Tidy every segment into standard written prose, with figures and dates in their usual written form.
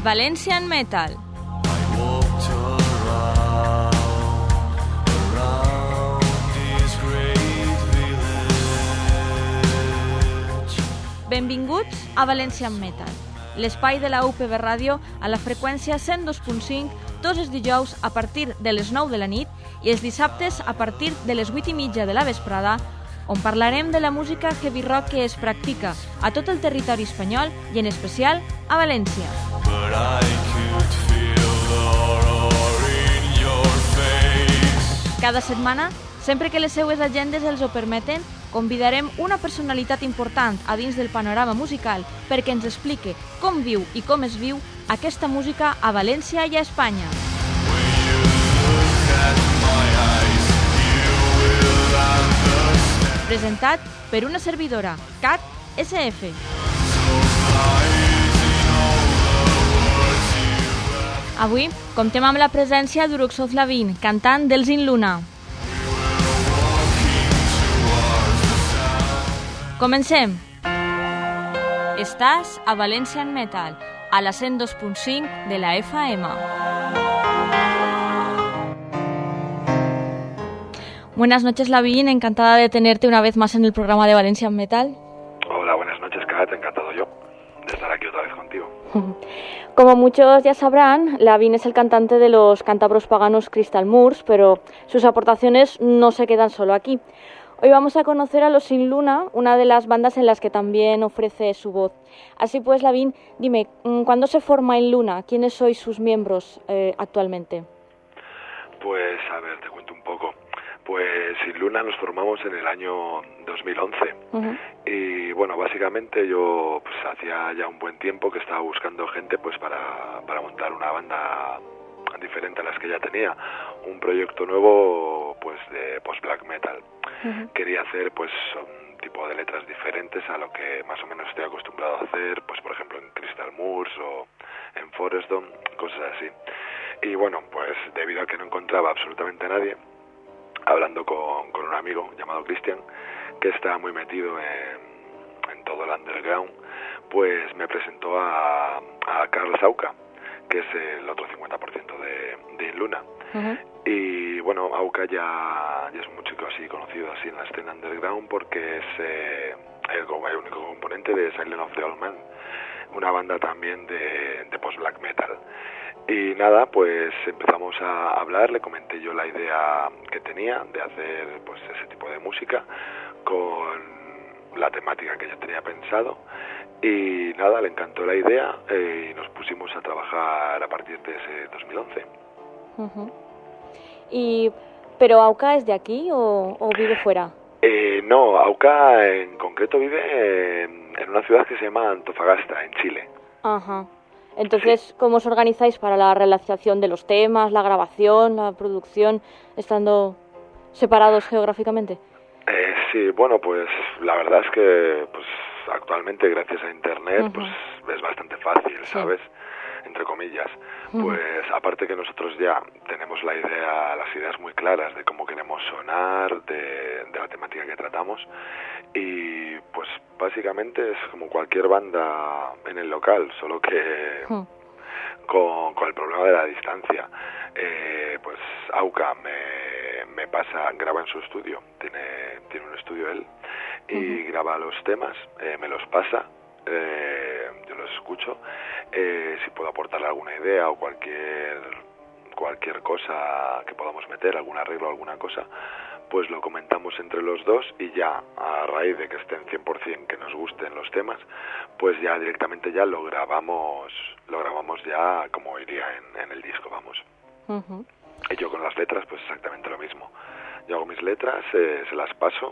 Valencian Metal. Benvinguts a Valencian Metal, l'espai de la UPB Ràdio a la freqüència 102.5 tots els dijous a partir de les 9 de la nit i els dissabtes a partir de les 8:30 de la vesprada, on parlarem de la música heavy rock que es practica a tot el territori espanyol i en especial a València. Cada setmana, sempre que les seues agendes els ho permeten, convidarem una personalitat important a dins del panorama musical perquè ens explique com viu i com es viu aquesta música a València i a Espanya. Presentat per una servidora, Cat SF. Avui comptem amb la presència d'Uruxoz Lavín, cantant dels In Luna. Comencem! Estàs a Valencian Metal, a la 102.5 de la FM. Buenas noches, Lavín, encantada de tenerte una vez más en el programa de Valencian Metal. Hola, buenas noches, Kat, encantado yo de estar aquí otra vez contigo. Como muchos ya sabrán, Lavín es el cantante de los cántabros paganos Crystal Moors, pero sus aportaciones no se quedan solo aquí. Hoy vamos a conocer a los In Luna, una de las bandas en las que también ofrece su voz. Así pues, Lavín, dime, ¿cuándo se forma In Luna? ¿Quiénes sois sus miembros actualmente? Pues, a ver, te cuento un poco. Pues In Luna nos formamos en el año 2011. Y bueno, básicamente yo pues hacía ya un buen tiempo que estaba buscando gente pues para montar una banda diferente a las que ya tenía, un proyecto nuevo pues de post-black metal. Quería hacer pues un tipo de letras diferentes a lo que más o menos estoy acostumbrado a hacer, pues por ejemplo en Crystal Moors o en Forest Dome, cosas así. Y bueno, pues debido a que no encontraba absolutamente a nadie, hablando con un amigo llamado Cristian, que está muy metido en todo el underground, pues me presentó a Carlos Auca, que es el otro 50% de In Luna. Y bueno, Auca ya es un músico así conocido así en la escena underground porque es el único componente de Silent of the Old Man, una banda también de post-black metal. Y nada, pues empezamos a hablar, le comenté yo la idea que tenía de hacer pues ese tipo de música con la temática que yo tenía pensado. Y nada, le encantó la idea y nos pusimos a trabajar a partir de ese 2011. ¿Pero Auca es de aquí o vive fuera? No, Auca en concreto vive en una ciudad que se llama Antofagasta, en Chile. Ajá. Entonces, sí. ¿Cómo os organizáis para la realización de los temas, la grabación, la producción, estando separados geográficamente? Sí, bueno, pues la verdad es que pues actualmente gracias a internet pues es bastante fácil, ¿sabes? Entre comillas. Pues aparte que nosotros ya tenemos las ideas muy claras de cómo queremos sonar, de la temática que tratamos, y pues básicamente es como cualquier banda en el local, solo que con el problema de la distancia. Pues Auca me pasa, graba en su estudio, tiene un estudio él, y graba los temas, me los pasa, yo los escucho, si puedo aportarle alguna idea o cualquier cosa que podamos meter, algún arreglo o alguna cosa, pues lo comentamos entre los dos y ya a raíz de que estén 100% que nos gusten los temas, pues ya directamente ya lo grabamos ya como iría en el disco, vamos. Y yo con las letras pues exactamente lo mismo. Yo hago mis letras, se las paso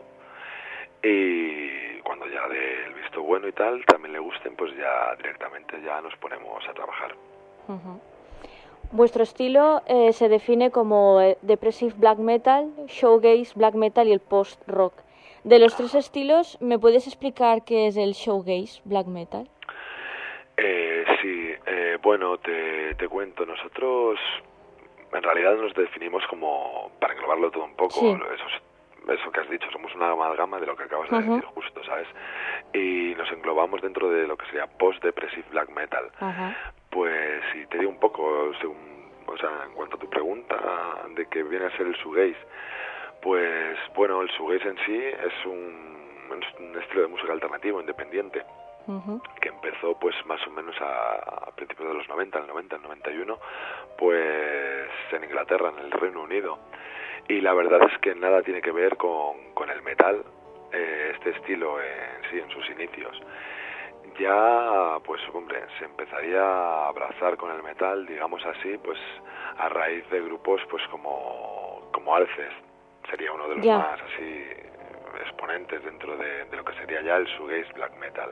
y cuando ya dé el visto bueno y tal, también le gusten, pues ya directamente ya nos ponemos a trabajar. Vuestro estilo se define como depressive black metal, shoegaze black metal y el post-rock. De los tres estilos, ¿me puedes explicar qué es el shoegaze black metal? Sí, bueno, te cuento. Nosotros en realidad nos definimos como, para englobarlo todo un poco, sí. Eso que has dicho, somos una amalgama de lo que acabas de decir justo, ¿sabes? Y nos englobamos dentro de lo que sería post-depressive black metal. Pues si te digo un poco, en cuanto a tu pregunta de que viene a ser el shoegaze, pues bueno, el shoegaze en sí es un estilo de música alternativo independiente que empezó pues más o menos a principios de los 90, el 91, pues en Inglaterra, en el Reino Unido. Y la verdad es que nada tiene que ver con el metal, este estilo en sus inicios. Ya, pues hombre, se empezaría a abrazar con el metal, digamos así, pues a raíz de grupos pues como Alcest, sería uno de los más así exponentes dentro de lo que sería ya el shoegaze black metal.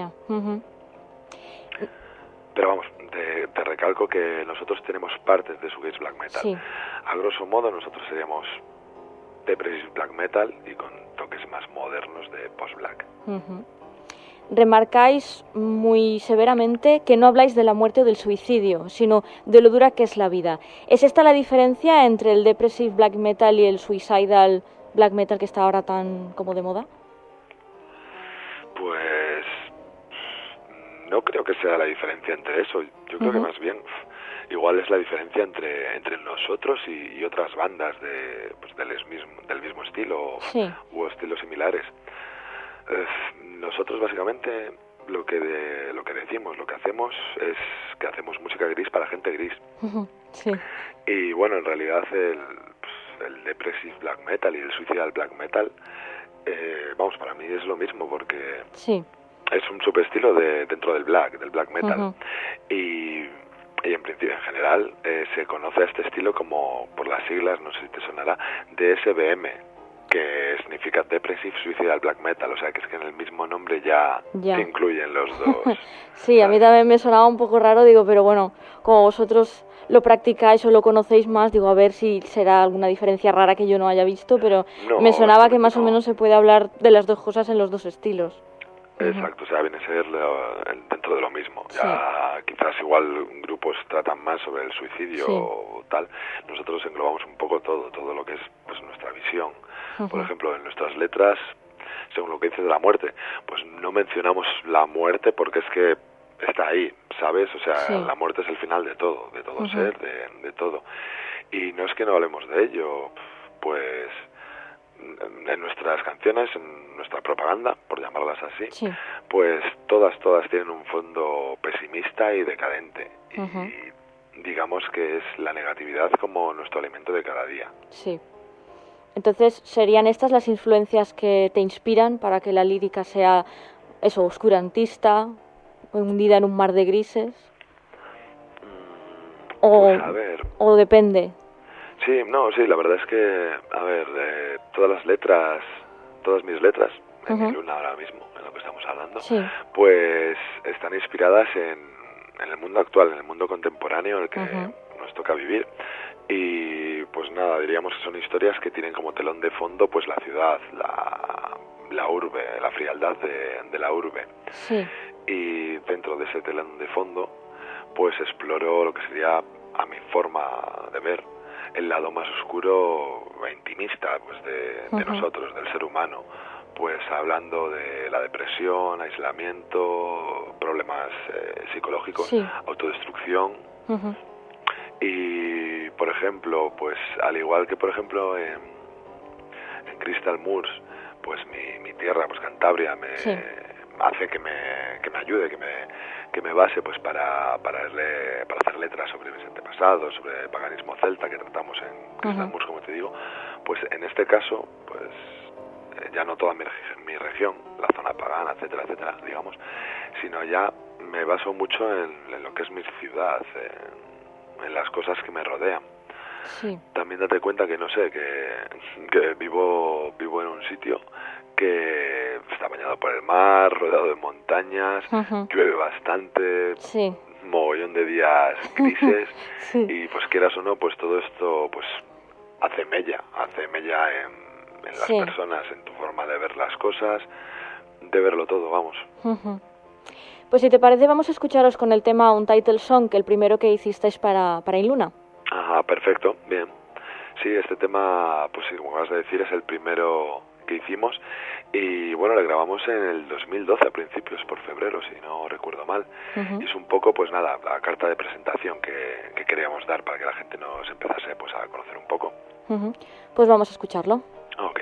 Pero vamos, te recalco que nosotros tenemos partes de shoegaze black metal. Sí. A grosso modo nosotros seríamos depressive black metal y con toques más modernos de post-black. Remarcáis muy severamente que no habláis de la muerte o del suicidio, sino de lo dura que es la vida. ¿Es esta la diferencia entre el depressive black metal y el suicidal black metal que está ahora tan como de moda? Pues no creo que sea la diferencia entre eso. Yo creo que más bien igual es la diferencia entre nosotros y otras bandas del mismo estilo u estilos similares. Nosotros básicamente lo que decimos, lo que hacemos es que hacemos música gris para gente gris. Sí. Y bueno, en realidad el depressive black metal y el suicidal black metal, para mí es lo mismo porque es un subestilo dentro del black metal. Y en principio, en general, se conoce a este estilo como, por las siglas, no sé si te sonará, DSBM, que significa Depressive Suicidal Black Metal, o sea que es que en el mismo nombre ya. Te incluyen los dos. Sí, a mí también me sonaba un poco raro, digo, pero bueno, como vosotros lo practicáis o lo conocéis más, digo, a ver si será alguna diferencia rara que yo no haya visto, pero me sonaba que más o menos se puede hablar de las dos cosas en los dos estilos. Exacto, o sea, viene a ser dentro de lo mismo. Ya quizás igual grupos tratan más sobre el suicidio o tal. Nosotros englobamos un poco todo lo que es pues nuestra visión. Por ejemplo, en nuestras letras, según lo que dice de la muerte, pues no mencionamos la muerte porque es que está ahí, ¿sabes? O sea, la muerte es el final de todo ser, de todo. Y no es que no hablemos de ello, pues en nuestras canciones, en nuestra propaganda, por llamarlas así, pues todas tienen un fondo pesimista y decadente. Y digamos que es la negatividad como nuestro alimento de cada día. Sí. Entonces, ¿serían estas las influencias que te inspiran para que la lírica sea eso, oscurantista, hundida en un mar de grises? Pues a ver. ¿O depende? Sí, la verdad es que, a ver, todas mis letras, en mi luna ahora mismo, en lo que estamos hablando, pues están inspiradas en el mundo actual, en el mundo contemporáneo en el que nos toca vivir. Y pues nada, diríamos que son historias que tienen como telón de fondo pues la ciudad, la urbe, la frialdad de la urbe. Y dentro de ese telón de fondo pues exploro lo que sería, a mi forma de ver, el lado más oscuro e intimista pues de nosotros, del ser humano, pues hablando de la depresión, aislamiento, problemas psicológicos, autodestrucción. Y por ejemplo, pues al igual que por ejemplo en Crystal Moors, pues mi tierra, pues Cantabria, me hace que me ayude, que me base pues para hacer letras sobre mis antepasados, sobre el paganismo celta que tratamos en Crystal Moors, como te digo. Pues en este caso, pues ya no toda mi región, la zona pagana, etcétera, digamos, sino ya me baso mucho en lo que es mi ciudad, en las cosas que me rodean. También date cuenta que no sé, que vivo en un sitio que está bañado por el mar, rodeado de montañas, llueve bastante, mogollón de días grises y pues quieras o no, pues todo esto pues hace mella en las personas, en tu forma de ver las cosas, de verlo todo, vamos. Pues si te parece, vamos a escucharos con el tema Untitled Song, que el primero que hicisteis para Inluna. Ajá, perfecto, bien. Sí, este tema, pues sí, como vas a decir, es el primero que hicimos y bueno, la grabamos en el 2012 a principios, por febrero, si no recuerdo mal. Y es un poco, pues nada, la carta de presentación que queríamos dar para que la gente nos empezase pues a conocer un poco. Pues vamos a escucharlo. Ok.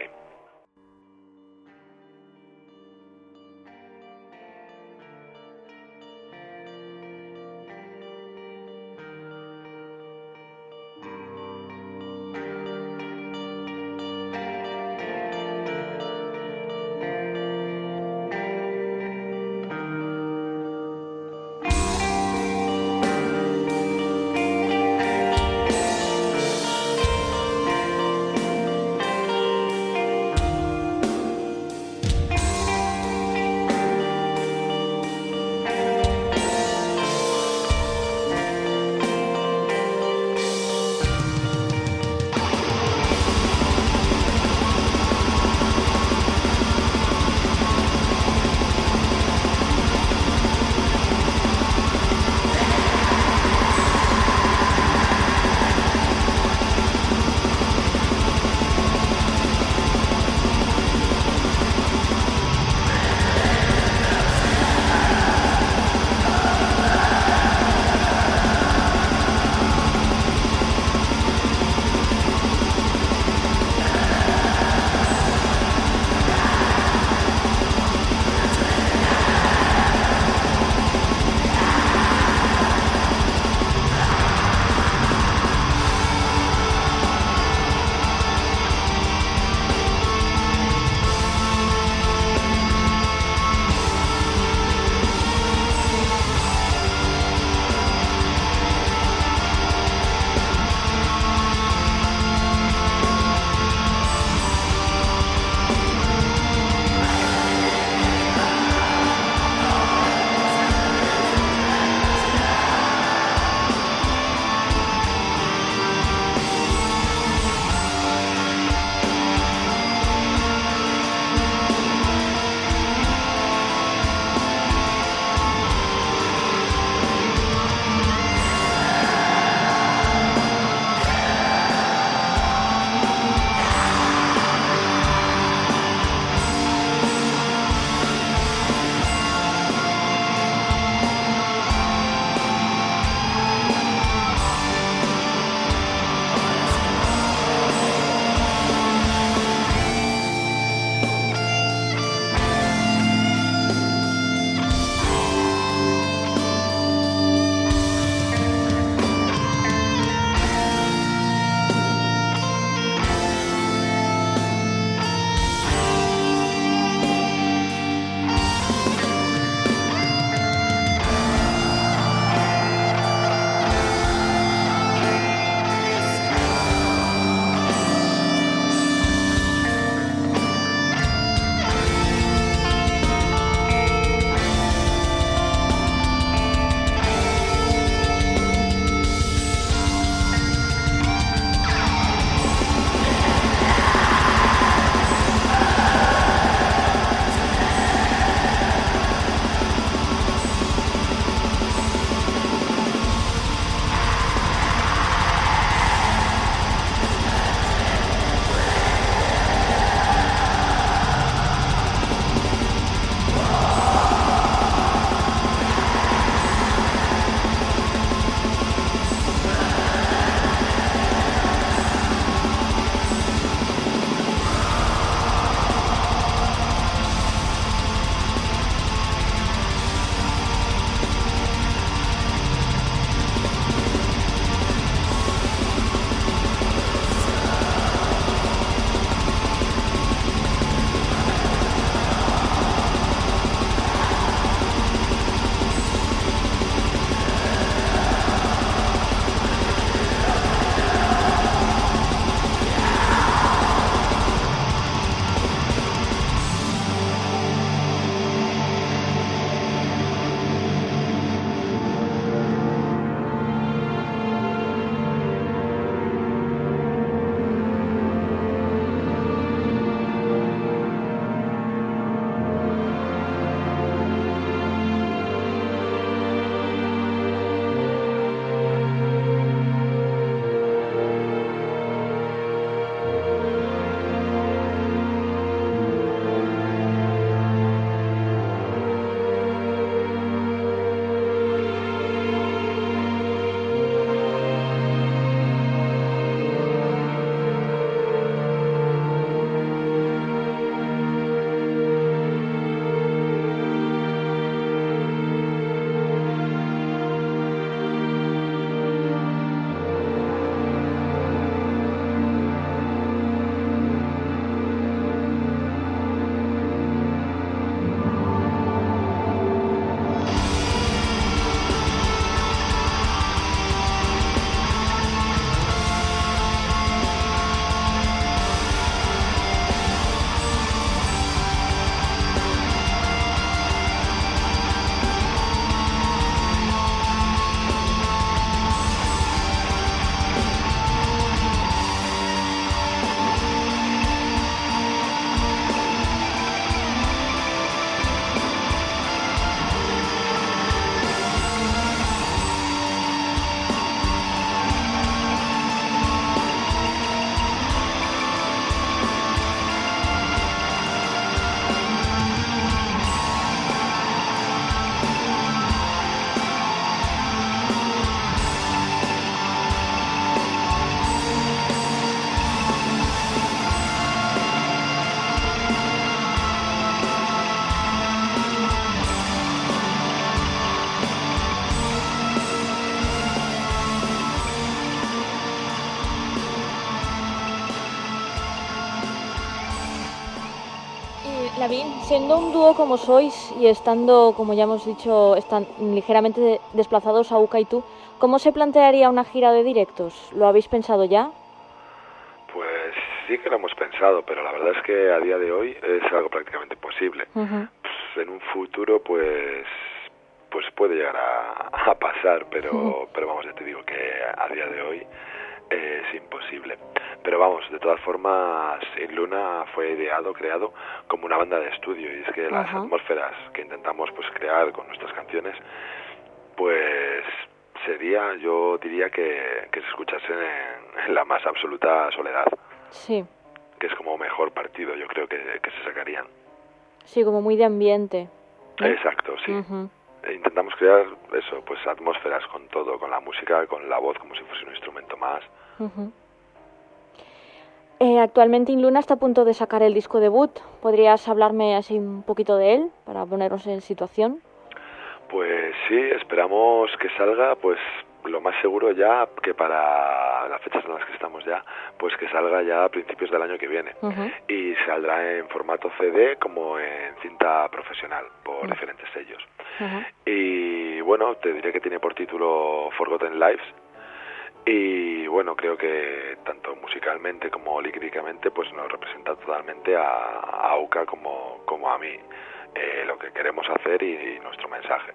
Lavín, siendo un dúo como sois y estando, como ya hemos dicho, están ligeramente desplazados a UCA y tú, ¿cómo se plantearía una gira de directos? ¿Lo habéis pensado ya? Pues sí que lo hemos pensado, pero la verdad es que a día de hoy es algo prácticamente imposible. Uh-huh. En un futuro, pues puede llegar a pasar, pero vamos, ya te digo que a día de hoy es imposible. Pero vamos, de todas formas, Sin Luna fue creado como una banda de estudio, y es que las atmósferas que intentamos pues crear con nuestras canciones, pues yo diría que se escuchasen en la más absoluta soledad. Sí. Que es como mejor partido, yo creo que se sacarían. Sí, como muy de ambiente, ¿no? Exacto, sí. Uh-huh. Intentamos crear eso, pues atmósferas con todo, con la música, con la voz, como si fuese un instrumento más. Uh-huh. Actualmente Sin Luna está a punto de sacar el disco debut. ¿Podrías hablarme así un poquito de él para ponernos en situación? Pues sí, esperamos que salga, pues lo más seguro ya que para las fechas en las que estamos ya, pues que salga ya a principios del año que viene. Uh-huh. Y saldrá en formato CD como en cinta profesional por diferentes sellos. Uh-huh. Y bueno, te diré que tiene por título Forgotten Lives. Y bueno, creo que tanto musicalmente como líricamente pues nos representa totalmente a UCA como a mí, lo que queremos hacer y nuestro mensaje.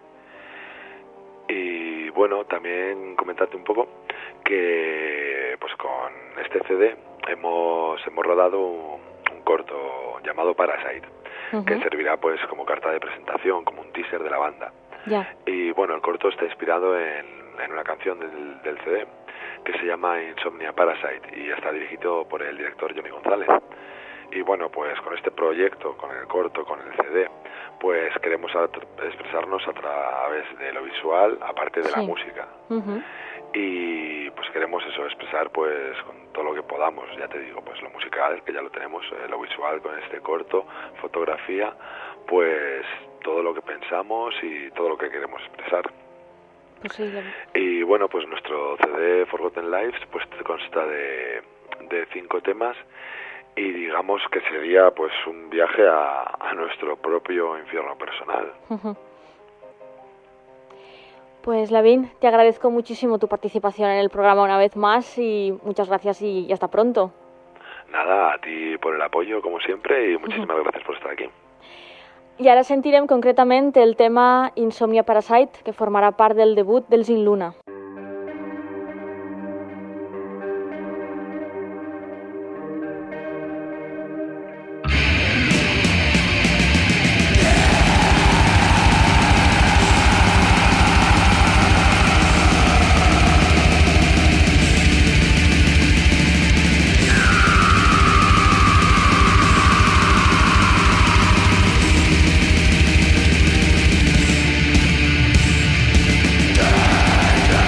Y bueno, también comentarte un poco que pues con este CD hemos rodado un corto llamado Parasite, uh-huh, que servirá pues como carta de presentación, como un teaser de la banda. Yeah. Y bueno, el corto está inspirado en una canción del CD que se llama Insomnia Parasite y está dirigido por el director Johnny González. Y bueno, pues con este proyecto, con el corto, con el CD, pues queremos expresarnos a través de lo visual, aparte de la música. Uh-huh. Y pues queremos eso, expresar pues con todo lo que podamos, ya te digo, pues lo musical, que ya lo tenemos, lo visual con este corto, fotografía, pues todo lo que pensamos y todo lo que queremos expresar. Posible. Y bueno, pues nuestro CD Forgotten Lives pues consta de 5 temas y digamos que sería pues un viaje a nuestro propio infierno personal. Uh-huh. Pues Lavín, te agradezco muchísimo tu participación en el programa una vez más y muchas gracias y hasta pronto. Nada, a ti por el apoyo como siempre y muchísimas gracias por estar aquí. I ara sentirem concretament el tema Insomnia Parasite, que formarà part del debut del Sin Luna. Die, die.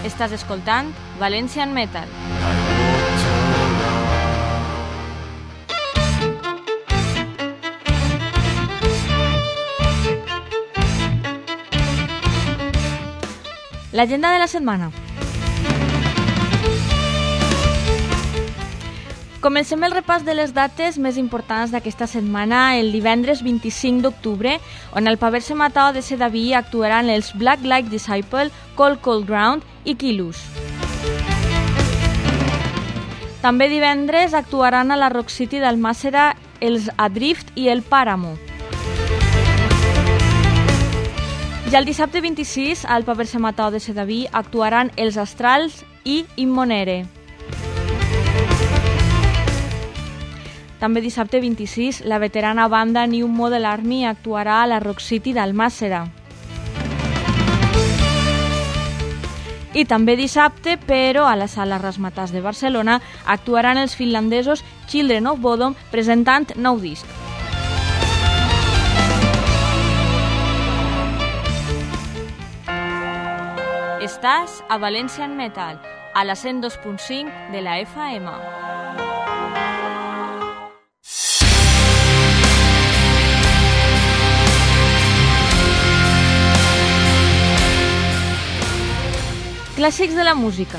Estàs escoltant Valencian Metal. L'agenda de la setmana. Comencem el repàs de les dates més importants d'aquesta setmana el divendres 25 d'octubre, on al Paverse Matao de Sedaví actuaran els Black Light Disciple, Cold Ground i Killus. També divendres actuaran a la Rock City d'Almàssera els Adrift i el Páramo. Ja el dissabte 26, al Paverse Matao de Sedaví, actuaran els Astrals i Immonere. També dissabte 26, la veterana banda New Model Army actuarà a la Rock City d'Almàssera. I també dissabte, però a la Sala Razzmatazz de Barcelona, actuaran els finlandesos Children of Bodom presentant nou disc. Estàs a Valencian Metal, a la 102.5 de la FM. Clàssics de la música.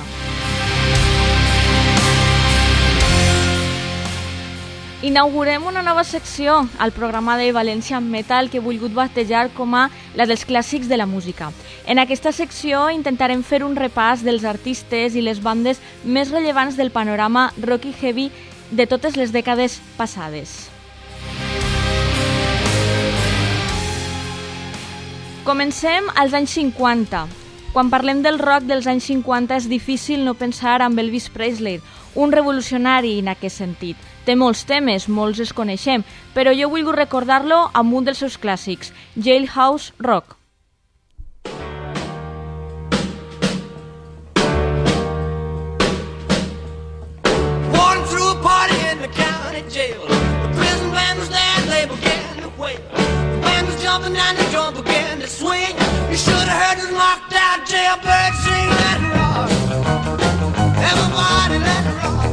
Inaugurem una nova secció al programa de Valencian Metal que he volgut batejar com a la dels clàssics de la música. En aquesta secció intentarem fer un repàs dels artistes i les bandes més rellevants del panorama rock i heavy de totes les dècades passades. Comencem als anys 50. Quan parlem del rock dels anys 50 és difícil no pensar en Elvis Presley, un revolucionari en aquest sentit. Té molts temes, molts els coneixem, però jo vull recordar-lo amb un dels seus clàssics, Jailhouse Rock. Walking through a party in the county jail. The prison band was there and they began to wail. The band was jumping and the drum began to swing. You should have heard the knocked out jailbird sing, let it rock. Everybody let it rock.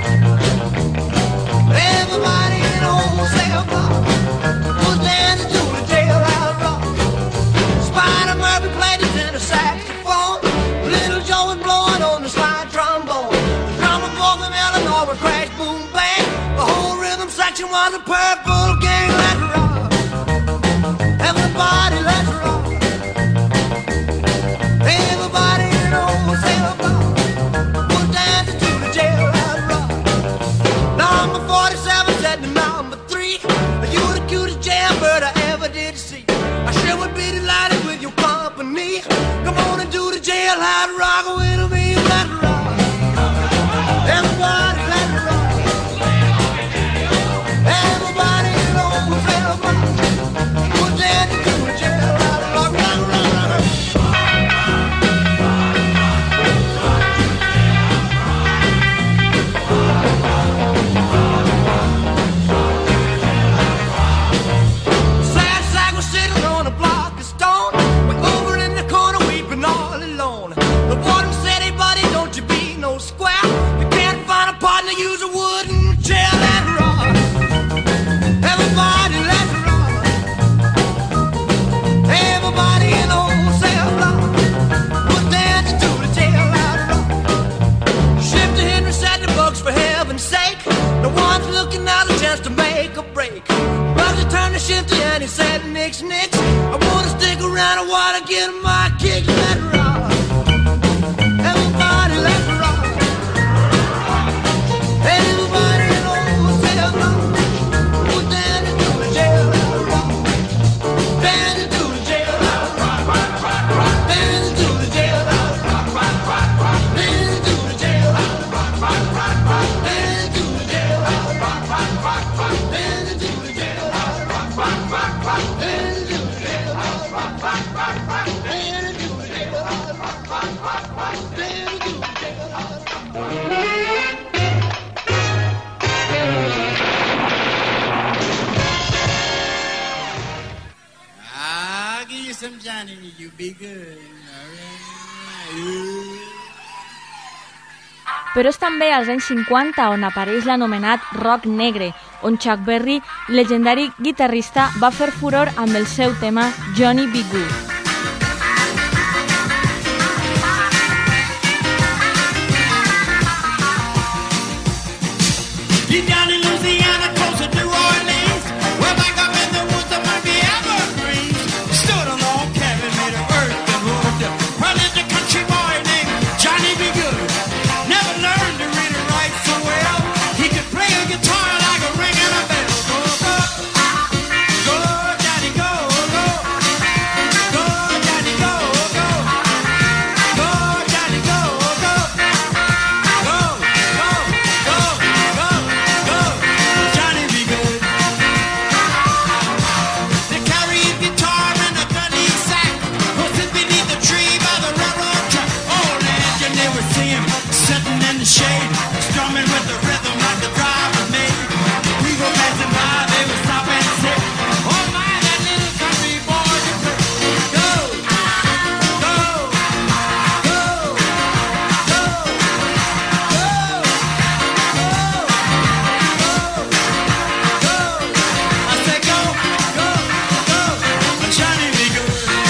Everybody in the wholesale block was dancing to the jailhouse rock. Spider Murphy played the tenor saxophone. Little Joe was blowing on the slide trombone. The drummer boy from Illinois would crash, boom, bang. The whole rhythm section was a Purple Gang. Let it rock. Everybody let it rock. Everybody in the wholesale block was dancing to the jailhouse rock. Number 47 said to number 3, you the cutest jailbird I ever did see. I sure would be delighted with your company. Come on and do the jailhouse rock with me. Let it rock. Everybody let it rock. Everybody in the wholesale block was dancing to the jailhouse rock. Rock, rock, rock, rock. Sad sack was sitting on a block of stone, way over in the corner weeping all alone. The warden said, hey buddy, don't you be no square. You can't find a partner, use a wooden chair. Let it rock. Everybody let it rock. Everybody in the wholesale block was dancing to the jailhouse rock. Shifter Henry said the bugs for heaven's sake. No one's looking out a chance to make a break. Bugsy turned to Shifty and he said, Nix, Nix, I wanna stick around, I wanna get my kicks. Let it rock. Everybody let it rock. Everybody in the wholesale block was dancing to the jailhouse rock. Dancing to the jailhouse rock. Dancing to the jailhouse rock. Dancing to the jailhouse rock. Dancing to the jailhouse rock. Dancing to the jailhouse rock. Dancing to the jailhouse rock. Dancing to the jailhouse rock. Dancing to the jailhouse I'll give you some Johnny, you be good. All right. però és també als anys 50 on apareix l'anomenat rock negre, on Chuck Berry, legendari guitarrista, va fer furor amb el seu tema Johnny B. Good. Down in Louisiana, close to New Orleans, well back up in the woods of Murphy Evergreens, stood a log cabin made of earth and wood. Well, lived a country boy named Johnny B. Good. Never learned to read and write so well. He could play a guitar like a ring and a bell. Go, Johnny, go, go. Go, Johnny, go, go. Go, Johnny, go, go. Go, go, go, go. Johnny B. Good. They carry his guitar in a gunny sack, was sit beneath the tree by the railroad track. Oh, land, you never see him sitting in the shade, strumming with the rhythm like the driver made. People passing by, they would stop and say, oh my, that little country boy can play. Go, go, go, go, go, go. I said go, go, go, Johnny B. Good.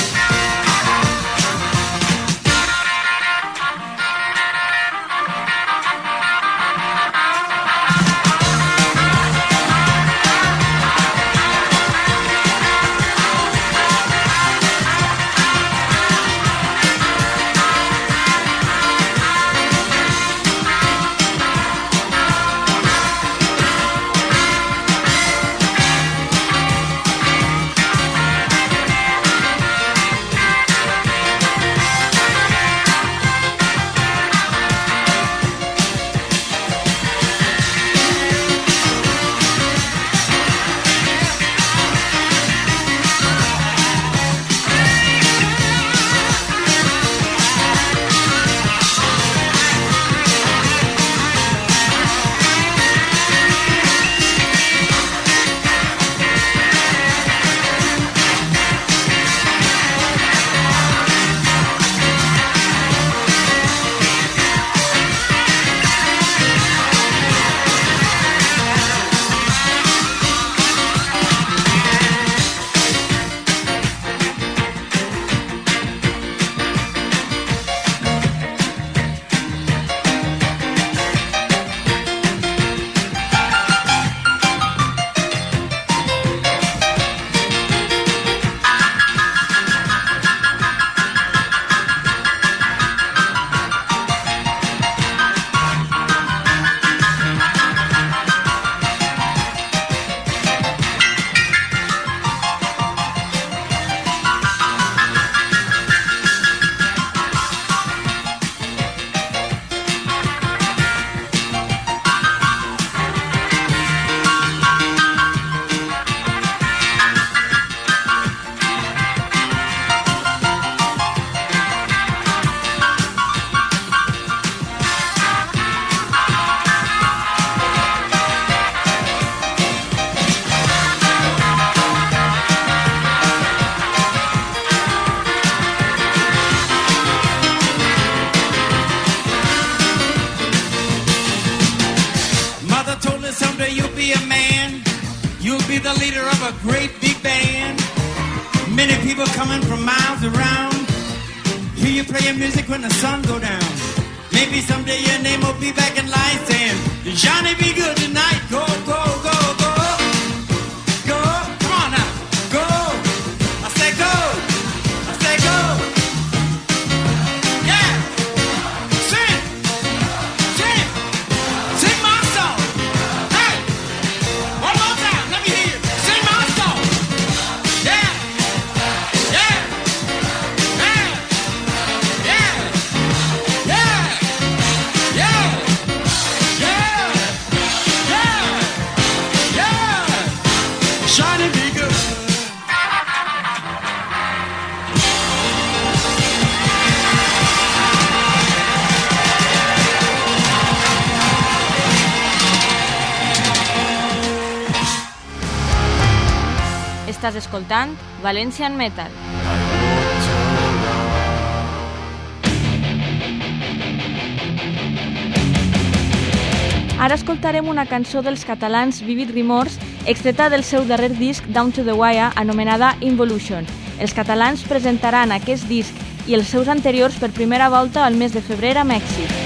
Mother told her someday you'll be a man. You'll be the leader of a great big band. Many people coming from miles around. Hear you playing music when the sun go down. Maybe someday your name will be back in line saying, Johnny B. Good tonight. Go, go, go, go. Go. Come on now. Go. I say go. I say go. Yeah. Sing. Sing. Sing my song. Hey. One more time. Let me hear you. Sing my song. Yeah. Yeah. Yeah. Yeah. Yeah. Yeah. Yeah. Yeah. Yeah. Johnny B. Good. Estàs escoltant Valencian Metal. Ara escoltarem una cançó dels catalans Vivid Remorse, extreta del seu darrer disc Down to the Wire, anomenada Involution. Els catalans presentaran aquest disc i els seus anteriors per primera volta al mes de febrer a Mèxic.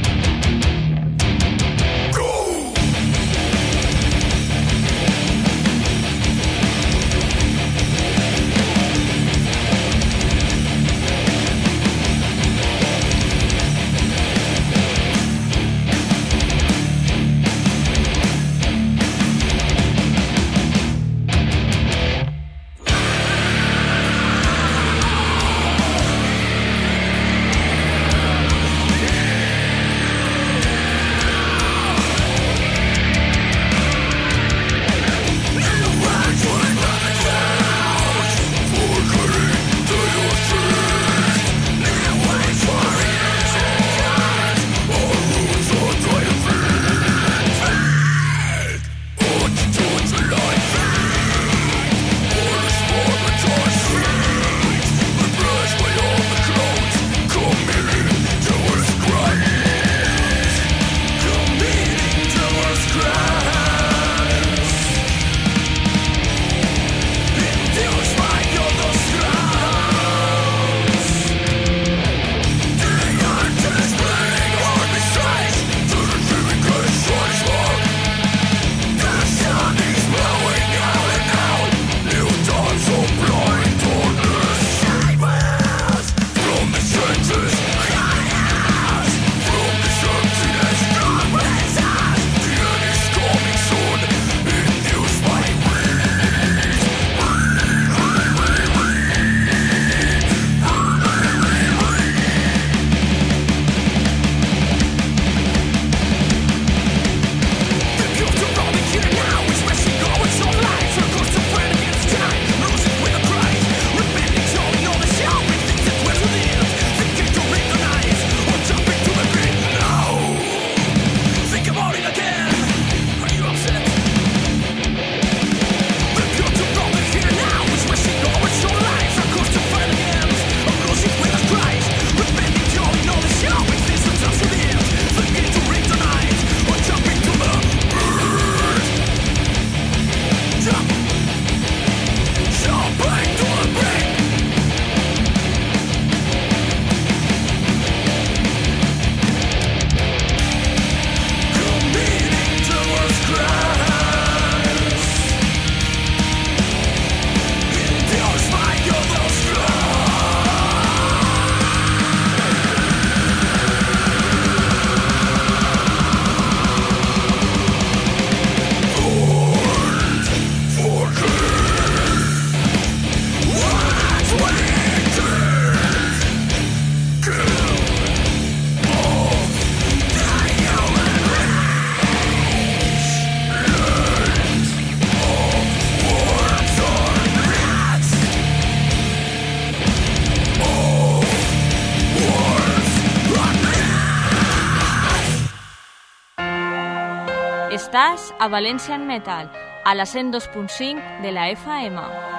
Estàs a Valencian Metal, a la 102.5 de la FM.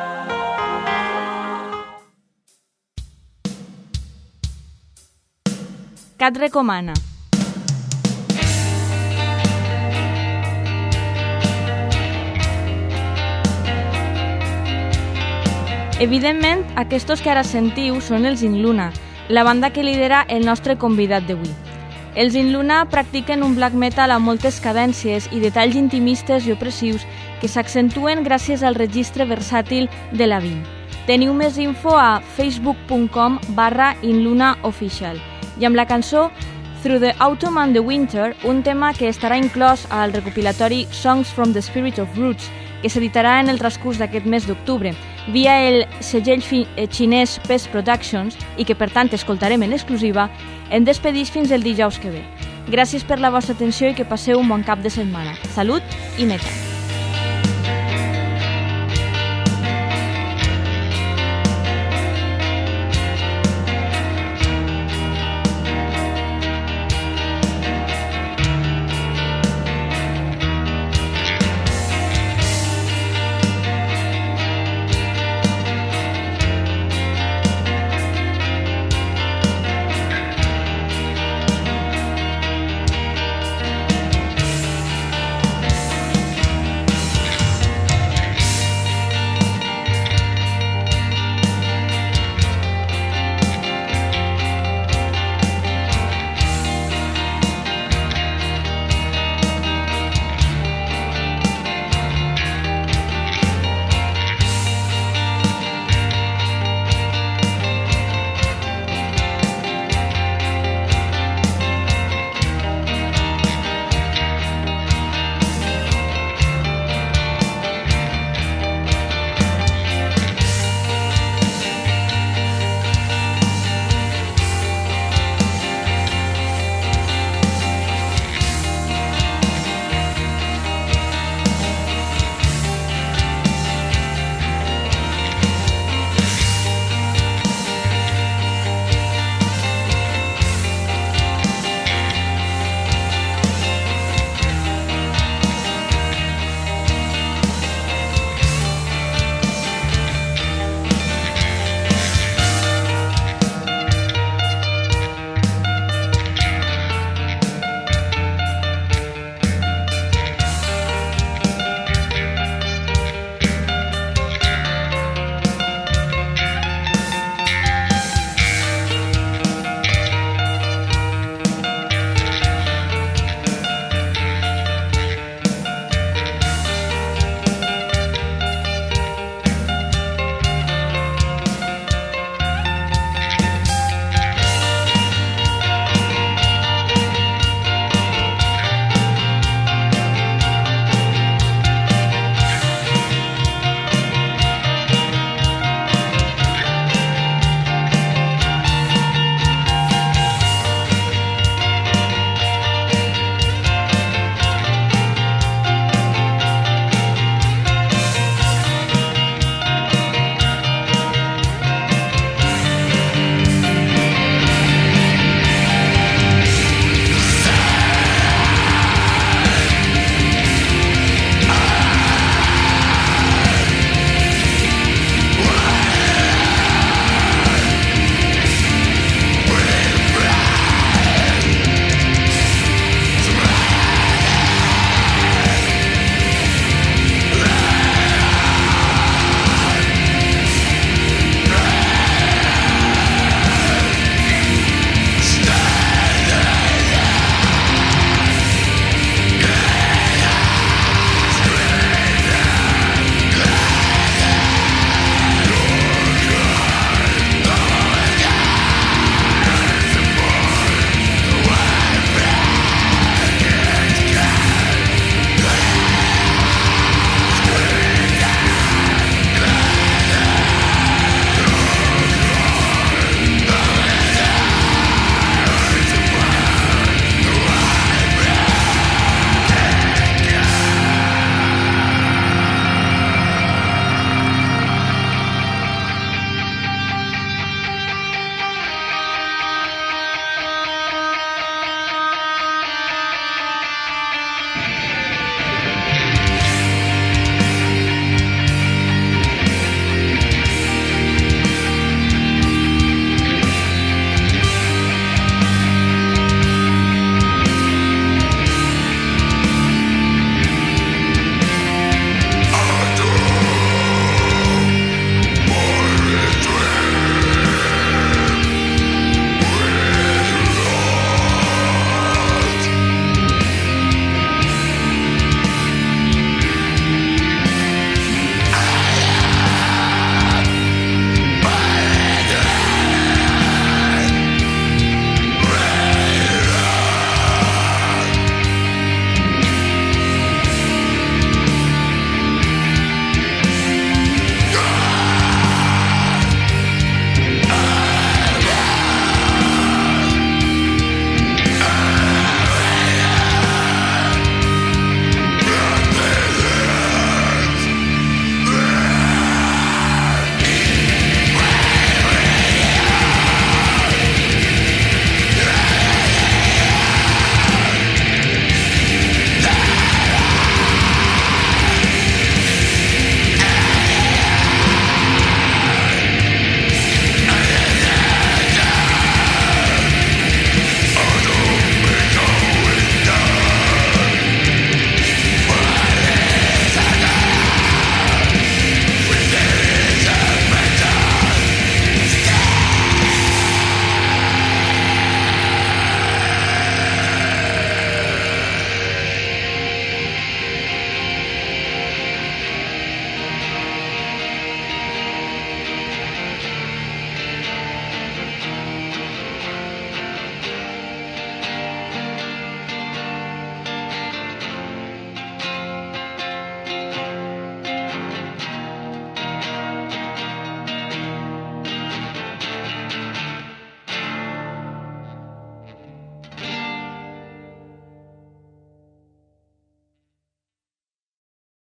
Cat recomana. Evidentment, aquests que ara sentiu són els In Luna, la banda que lidera el nostre convidat d'avui. Els In Luna practiquen un black metal amb moltes cadències i detalls intimistes i opressius que s'accentuen gràcies al registre versàtil de la Vin. Teniu més info a facebook.com/inlunaofficial i amb la cançó Through the Autumn and the Winter, un tema que estarà inclòs al recopilatori Songs from the Spirit of Roots, que s'editarà en el transcurs d'aquest mes d'octubre, via el segell xinès PES Productions i que per tant escoltarem en exclusiva, em despedís fins el dijous que ve. Gràcies per la vostra atenció i que passeu un bon cap de setmana. Salut i metal!